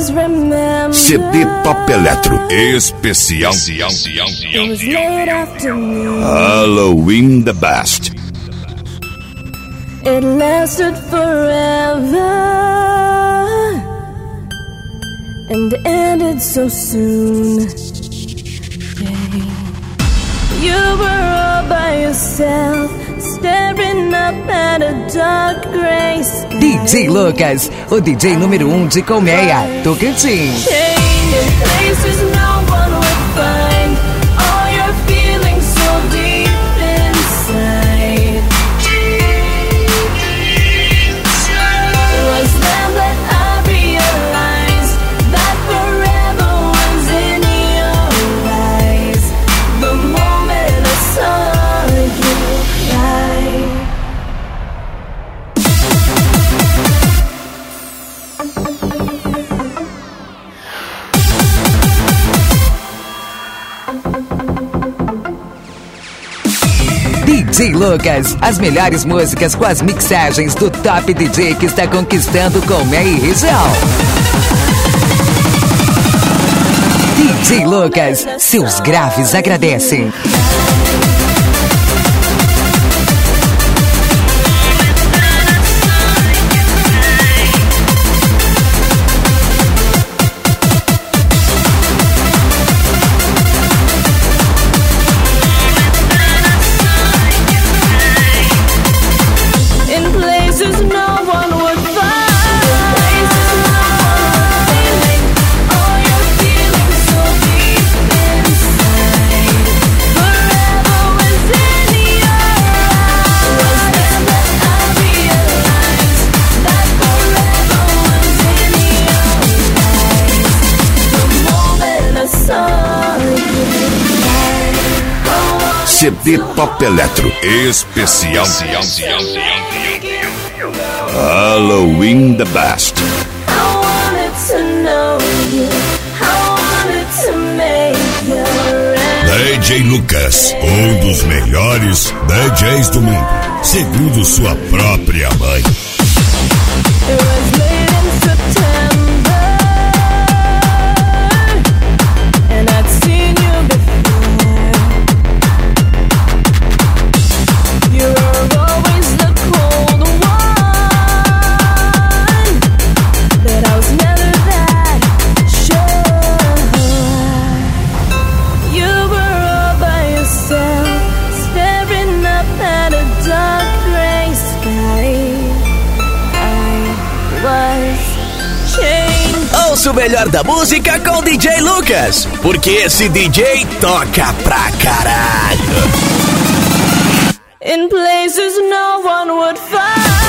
CD Top Eletro especial Halloween the Best. It lasted forever and ended so soon. You were all by yourself, staring up at a dark gray sky. DJ Lucas, o DJ número 1 de Colmeia, Tocantins. Places no one would find, all your feelings so deep inside. It was then that I realized that forever was in your eyes. The moment I saw you cry. DJ Lucas, as melhores músicas com as mixagens do Top DJ que está conquistando Colmeia e região. DJ Lucas, seus graves agradecem. CD Top Eletro especial Halloween the Best. DJ Lucas, dos melhores DJs do mundo, segundo sua própria mãe. O melhor da música com o DJ Lucas, porque esse DJ toca pra caralho. In places no one would find.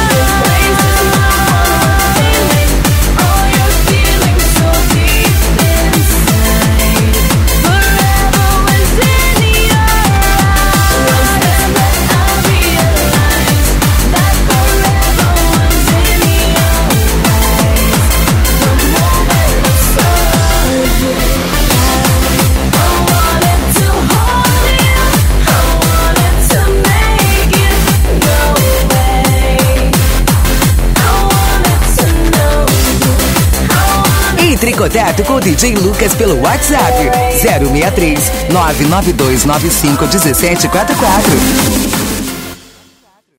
Entre em contato com o DJ Lucas pelo WhatsApp 063 99295 1744.